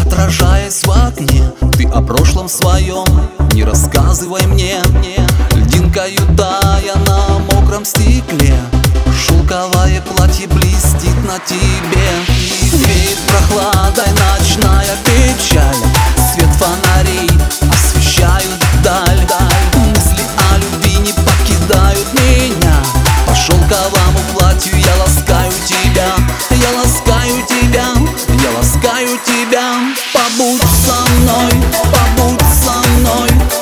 отражаясь в окне, ты о прошлом своем не рассказывай мне. Льдинкою тая на мокром стекле, шелковое платье блестит на тебе. Веет прохладой ночная печаль, свет фонарей освещают даль. Мысли о любви не покидают меня, по шелковому платью я ласкаю тебя. Я ласкаю тебя, я ласкаю тебя. Побудь со мной, побудь со мной.